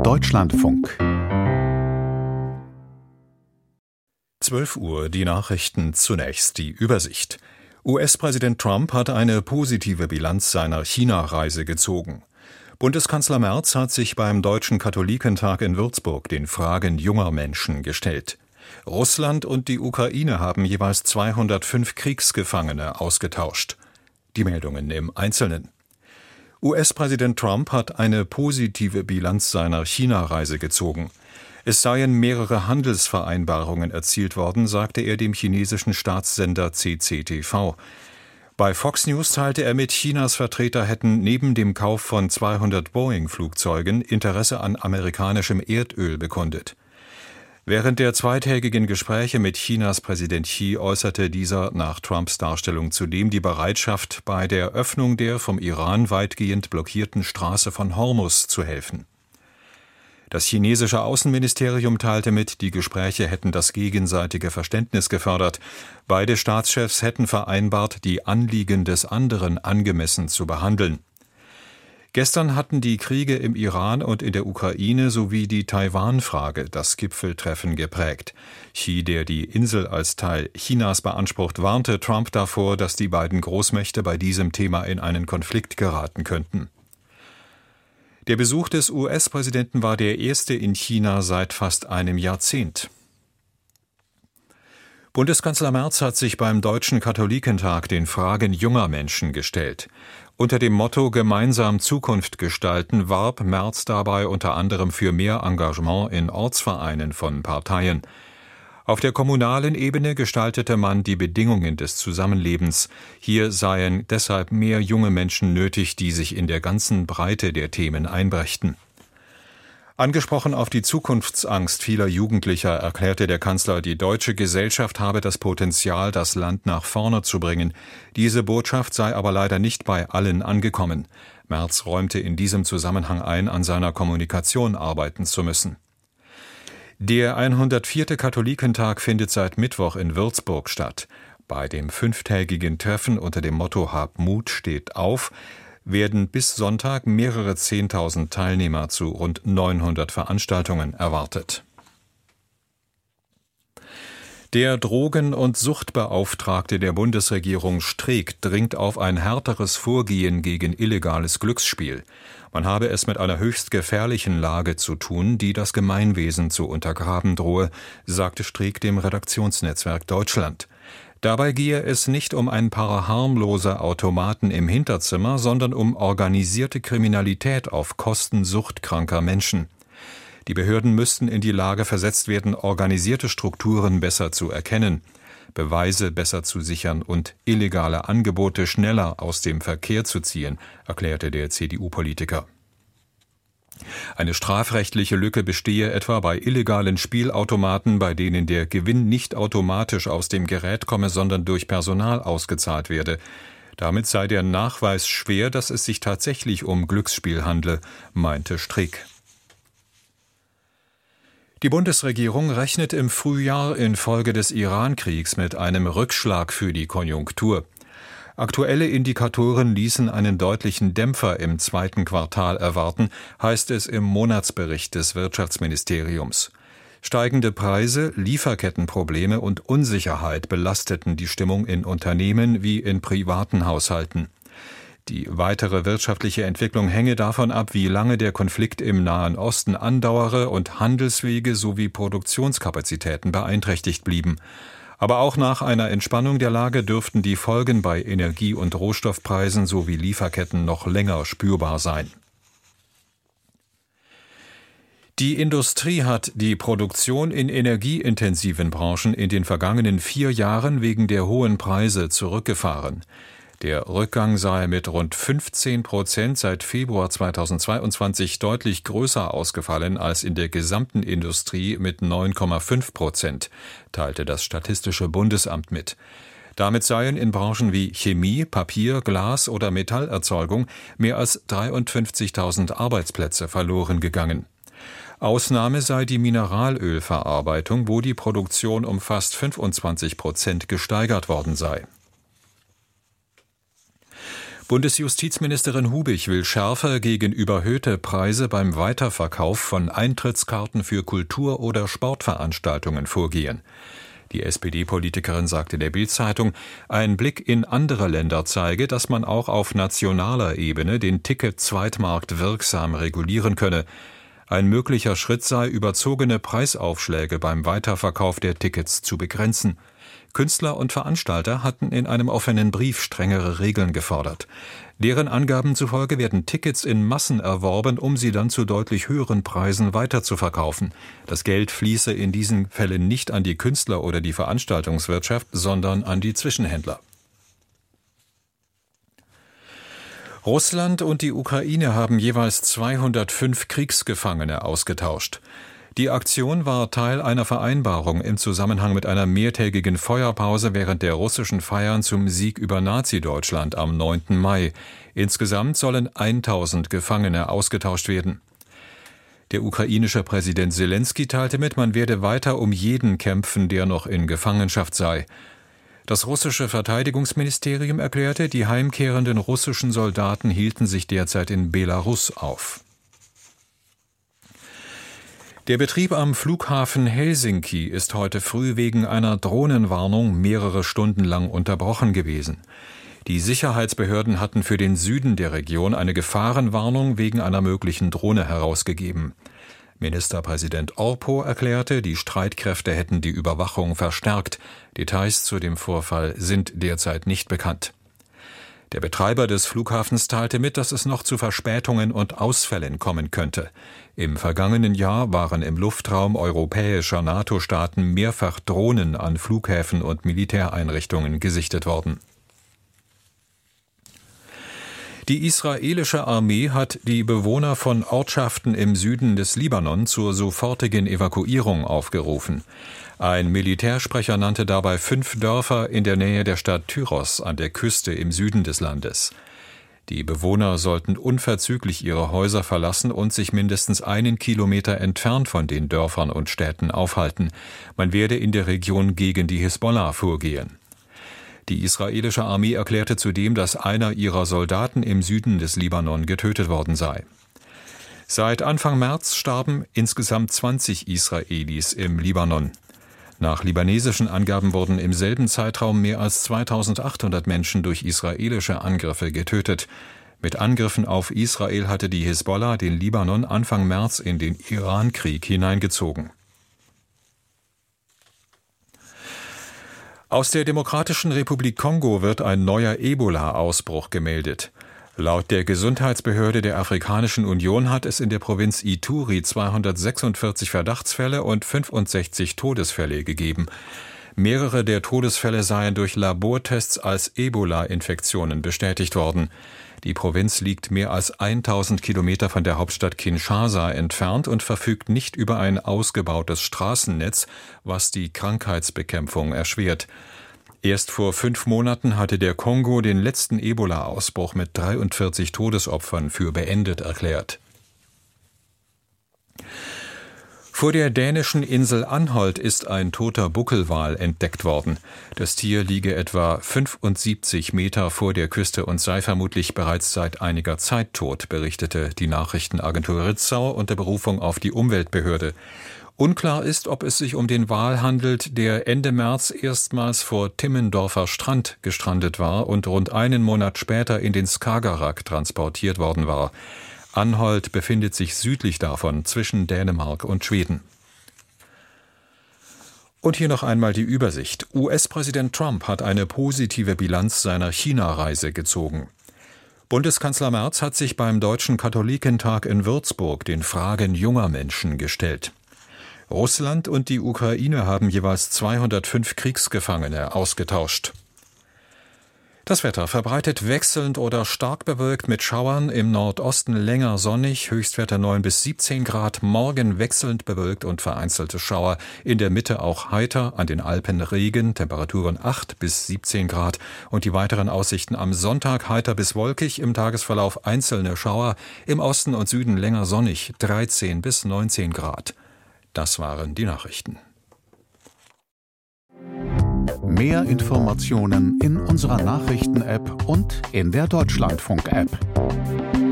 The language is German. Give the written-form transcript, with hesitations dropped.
Deutschlandfunk 12 Uhr, die Nachrichten, zunächst die Übersicht. US-Präsident Trump hat eine positive Bilanz seiner China-Reise gezogen. Bundeskanzler Merz hat sich beim Deutschen Katholikentag in Würzburg den Fragen junger Menschen gestellt. Russland und die Ukraine haben jeweils 205 Kriegsgefangene ausgetauscht. Die Meldungen im Einzelnen. US-Präsident Trump hat eine positive Bilanz seiner China-Reise gezogen. Es seien mehrere Handelsvereinbarungen erzielt worden, sagte er dem chinesischen Staatssender CCTV. Bei Fox News teilte er mit, Chinas Vertreter hätten neben dem Kauf von 200 Boeing-Flugzeugen Interesse an amerikanischem Erdöl bekundet. Während der zweitägigen Gespräche mit Chinas Präsident Xi äußerte dieser nach Trumps Darstellung zudem die Bereitschaft, bei der Öffnung der vom Iran weitgehend blockierten Straße von Hormuz zu helfen. Das chinesische Außenministerium teilte mit, die Gespräche hätten das gegenseitige Verständnis gefördert. Beide Staatschefs hätten vereinbart, die Anliegen des anderen angemessen zu behandeln. Gestern hatten die Kriege im Iran und in der Ukraine sowie die Taiwan-Frage das Gipfeltreffen geprägt. Xi, der die Insel als Teil Chinas beansprucht, warnte Trump davor, dass die beiden Großmächte bei diesem Thema in einen Konflikt geraten könnten. Der Besuch des US-Präsidenten war der erste in China seit fast einem Jahrzehnt. Bundeskanzler Merz hat sich beim Deutschen Katholikentag den Fragen junger Menschen gestellt. Unter dem Motto »Gemeinsam Zukunft gestalten« warb Merz dabei unter anderem für mehr Engagement in Ortsvereinen von Parteien. Auf der kommunalen Ebene gestaltete man die Bedingungen des Zusammenlebens. Hier seien deshalb mehr junge Menschen nötig, die sich in der ganzen Breite der Themen einbrächten. Angesprochen auf die Zukunftsangst vieler Jugendlicher erklärte der Kanzler, die deutsche Gesellschaft habe das Potenzial, das Land nach vorne zu bringen. Diese Botschaft sei aber leider nicht bei allen angekommen. Merz räumte in diesem Zusammenhang ein, an seiner Kommunikation arbeiten zu müssen. Der 104. Katholikentag findet seit Mittwoch in Würzburg statt. Bei dem 5-tägigen Treffen unter dem Motto »Hab Mut, steht auf« werden bis Sonntag mehrere 10.000 Teilnehmer zu rund 900 Veranstaltungen erwartet. Der Drogen- und Suchtbeauftragte der Bundesregierung Streeck dringt auf ein härteres Vorgehen gegen illegales Glücksspiel. Man habe es mit einer höchst gefährlichen Lage zu tun, die das Gemeinwesen zu untergraben drohe, sagte Streeck dem Redaktionsnetzwerk Deutschland. Dabei gehe es nicht um ein paar harmlose Automaten im Hinterzimmer, sondern um organisierte Kriminalität auf Kosten suchtkranker Menschen. Die Behörden müssten in die Lage versetzt werden, organisierte Strukturen besser zu erkennen, Beweise besser zu sichern und illegale Angebote schneller aus dem Verkehr zu ziehen, erklärte der CDU-Politiker. Eine strafrechtliche Lücke bestehe etwa bei illegalen Spielautomaten, bei denen der Gewinn nicht automatisch aus dem Gerät komme, sondern durch Personal ausgezahlt werde. Damit sei der Nachweis schwer, dass es sich tatsächlich um Glücksspiel handle, meinte Streeck. Die Bundesregierung rechnet im Frühjahr infolge des Iran-Kriegs mit einem Rückschlag für die Konjunktur. Aktuelle Indikatoren ließen einen deutlichen Dämpfer im zweiten Quartal erwarten, heißt es im Monatsbericht des Wirtschaftsministeriums. Steigende Preise, Lieferkettenprobleme und Unsicherheit belasteten die Stimmung in Unternehmen wie in privaten Haushalten. Die weitere wirtschaftliche Entwicklung hänge davon ab, wie lange der Konflikt im Nahen Osten andauere und Handelswege sowie Produktionskapazitäten beeinträchtigt blieben. Aber auch nach einer Entspannung der Lage dürften die Folgen bei Energie- und Rohstoffpreisen sowie Lieferketten noch länger spürbar sein. Die Industrie hat die Produktion in energieintensiven Branchen in den vergangenen 4 Jahren wegen der hohen Preise zurückgefahren. Der Rückgang sei mit rund 15% seit Februar 2022 deutlich größer ausgefallen als in der gesamten Industrie mit 9,5%, teilte das Statistische Bundesamt mit. Damit seien in Branchen wie Chemie, Papier, Glas oder Metallerzeugung mehr als 53.000 Arbeitsplätze verloren gegangen. Ausnahme sei die Mineralölverarbeitung, wo die Produktion um fast 25% gesteigert worden sei. Bundesjustizministerin Hubig will schärfer gegen überhöhte Preise beim Weiterverkauf von Eintrittskarten für Kultur- oder Sportveranstaltungen vorgehen. Die SPD-Politikerin sagte der Bild-Zeitung, ein Blick in andere Länder zeige, dass man auch auf nationaler Ebene den Ticket-Zweitmarkt wirksam regulieren könne. Ein möglicher Schritt sei, überzogene Preisaufschläge beim Weiterverkauf der Tickets zu begrenzen. Künstler und Veranstalter hatten in einem offenen Brief strengere Regeln gefordert. Deren Angaben zufolge werden Tickets in Massen erworben, um sie dann zu deutlich höheren Preisen weiterzuverkaufen. Das Geld fließe in diesen Fällen nicht an die Künstler oder die Veranstaltungswirtschaft, sondern an die Zwischenhändler. Russland und die Ukraine haben jeweils 205 Kriegsgefangene ausgetauscht. Die Aktion war Teil einer Vereinbarung im Zusammenhang mit einer mehrtägigen Feuerpause während der russischen Feiern zum Sieg über Nazi-Deutschland am 9. Mai. Insgesamt sollen 1000 Gefangene ausgetauscht werden. Der ukrainische Präsident Selenskyj teilte mit, man werde weiter um jeden kämpfen, der noch in Gefangenschaft sei. Das russische Verteidigungsministerium erklärte, die heimkehrenden russischen Soldaten hielten sich derzeit in Belarus auf. Der Betrieb am Flughafen Helsinki ist heute früh wegen einer Drohnenwarnung mehrere Stunden lang unterbrochen gewesen. Die Sicherheitsbehörden hatten für den Süden der Region eine Gefahrenwarnung wegen einer möglichen Drohne herausgegeben. Ministerpräsident Orpo erklärte, die Streitkräfte hätten die Überwachung verstärkt. Details zu dem Vorfall sind derzeit nicht bekannt. Der Betreiber des Flughafens teilte mit, dass es noch zu Verspätungen und Ausfällen kommen könnte. Im vergangenen Jahr waren im Luftraum europäischer NATO-Staaten mehrfach Drohnen an Flughäfen und Militäreinrichtungen gesichtet worden. Die israelische Armee hat die Bewohner von Ortschaften im Süden des Libanon zur sofortigen Evakuierung aufgerufen. Ein Militärsprecher nannte dabei 5 Dörfer in der Nähe der Stadt Tyros an der Küste im Süden des Landes. Die Bewohner sollten unverzüglich ihre Häuser verlassen und sich mindestens 1 Kilometer entfernt von den Dörfern und Städten aufhalten. Man werde in der Region gegen die Hisbollah vorgehen. Die israelische Armee erklärte zudem, dass einer ihrer Soldaten im Süden des Libanon getötet worden sei. Seit Anfang März starben insgesamt 20 Israelis im Libanon. Nach libanesischen Angaben wurden im selben Zeitraum mehr als 2800 Menschen durch israelische Angriffe getötet. Mit Angriffen auf Israel hatte die Hisbollah den Libanon Anfang März in den Irankrieg hineingezogen. Aus der Demokratischen Republik Kongo wird ein neuer Ebola-Ausbruch gemeldet. Laut der Gesundheitsbehörde der Afrikanischen Union hat es in der Provinz Ituri 246 Verdachtsfälle und 65 Todesfälle gegeben. Mehrere der Todesfälle seien durch Labortests als Ebola-Infektionen bestätigt worden. Die Provinz liegt mehr als 1000 Kilometer von der Hauptstadt Kinshasa entfernt und verfügt nicht über ein ausgebautes Straßennetz, was die Krankheitsbekämpfung erschwert. Erst vor 5 Monaten hatte der Kongo den letzten Ebola-Ausbruch mit 43 Todesopfern für beendet erklärt. Vor der dänischen Insel Anholt ist ein toter Buckelwal entdeckt worden. Das Tier liege etwa 75 Meter vor der Küste und sei vermutlich bereits seit einiger Zeit tot, berichtete die Nachrichtenagentur Ritzau unter Berufung auf die Umweltbehörde. Unklar ist, ob es sich um den Wal handelt, der Ende März erstmals vor Timmendorfer Strand gestrandet war und rund einen Monat später in den Skagerrak transportiert worden war. Anholt befindet sich südlich davon, zwischen Dänemark und Schweden. Und hier noch einmal die Übersicht. US-Präsident Trump hat eine positive Bilanz seiner China-Reise gezogen. Bundeskanzler Merz hat sich beim Deutschen Katholikentag in Würzburg den Fragen junger Menschen gestellt. Russland und die Ukraine haben jeweils 205 Kriegsgefangene ausgetauscht. Das Wetter verbreitet wechselnd oder stark bewölkt mit Schauern, im Nordosten länger sonnig, Höchstwerte 9 bis 17 Grad, morgen wechselnd bewölkt und vereinzelte Schauer, in der Mitte auch heiter, an den Alpen Regen, Temperaturen 8 bis 17 Grad und die weiteren Aussichten am Sonntag heiter bis wolkig, im Tagesverlauf einzelne Schauer, im Osten und Süden länger sonnig, 13 bis 19 Grad. Das waren die Nachrichten. Mehr Informationen in unserer Nachrichten-App und in der Deutschlandfunk-App.